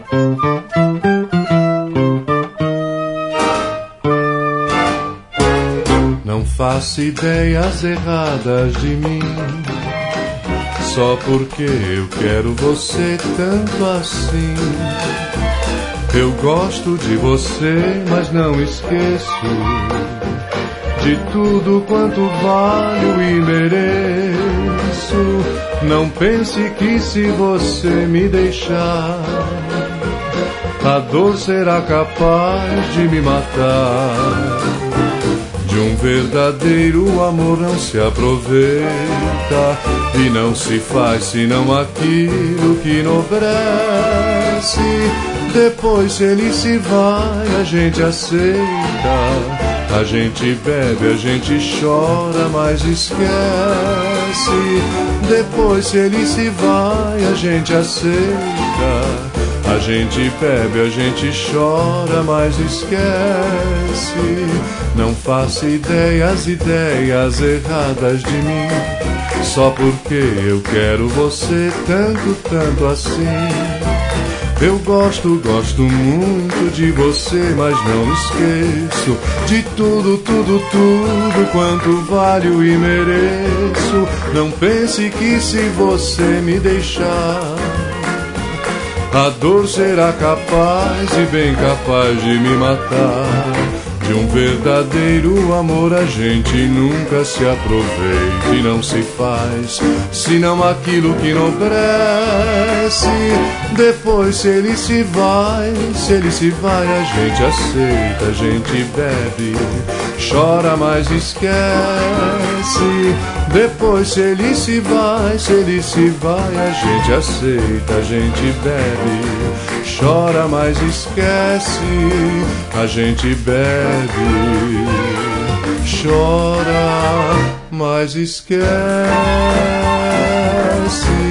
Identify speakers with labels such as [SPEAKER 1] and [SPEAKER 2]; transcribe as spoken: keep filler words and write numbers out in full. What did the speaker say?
[SPEAKER 1] Não faço ideias erradas de mim, só porque eu quero você tanto assim. Eu gosto de você, mas não esqueço de tudo quanto valho e mereço. Não pense que se você me deixar, a dor será capaz de me matar. De um verdadeiro amor não se aproveita, e não se faz senão aquilo que enobrece. Depois se ele se vai, a gente aceita, a gente bebe, a gente chora, mas esquece. Depois se ele se vai, a gente aceita, a gente bebe, a gente chora, mas esquece. Não faço ideias, ideias erradas de mim, só porque eu quero você tanto, tanto assim. Eu gosto, gosto muito de você, mas não esqueço de tudo, tudo, tudo quanto valho e mereço. Não pense que se você me deixar, a dor será capaz e bem capaz de me matar. De um verdadeiro amor a gente nunca se aproveita e não se faz senão aquilo que enobrece. Depois se ele se vai, se ele se vai, a gente aceita, a gente bebe, chora, mas esquece. Depois se ele se vai, se ele se vai, a gente aceita, a gente bebe, chora, mas esquece. A gente bebe, chora, mas esquece.